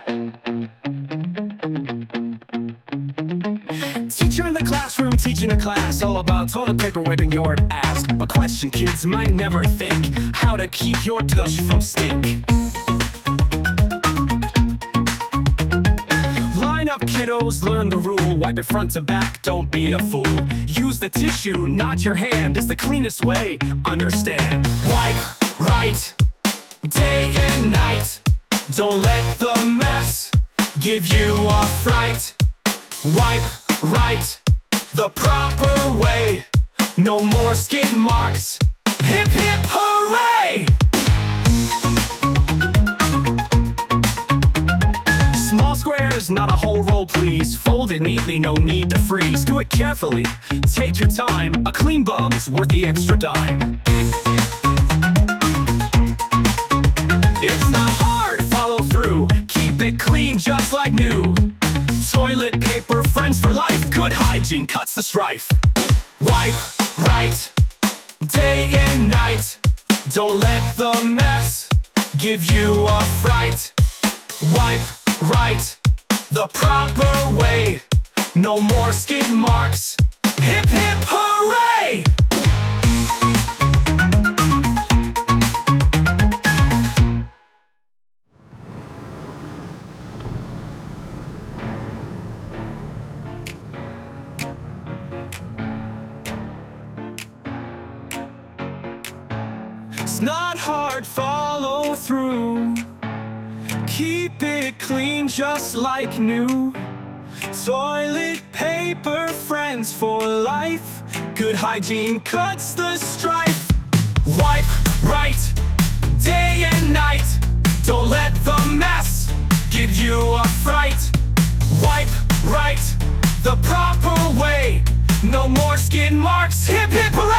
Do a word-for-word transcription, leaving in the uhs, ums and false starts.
Teacher in the classroom teaching a class all about toilet paper wiping your ass. A question kids might never think: how to keep your tush from stink. Line up kiddos, learn the rule. Wipe it front to back, don't be a fool. Use the tissue, not your hand, is the cleanest way. Understand? Wipe right, day and night. Don't let the mess give you a fright. Wipe right, the proper way. No more skid marks. Hip hip hooray! Small squares, not a whole roll please. Fold it neatly, no need to freeze. Do it carefully, take your time. A clean bum's worth the extra dime. It's not hard, follow through. Keep it clean just like new. Toilet paper, friends for life. Good hygiene cuts the strife. Wipe right, day and night. Don't let the mess give you a fright. Wipe right, the proper way. No more skid marks. Hip hip hooray! It's not hard, follow through. Keep it clean just like new. Toilet paper, friends for life. Good hygiene cuts the strife. Wipe right, day and night. Don't let the mess give you a fright. Wipe right, the proper way. No more skin marks. Hip hip hooray!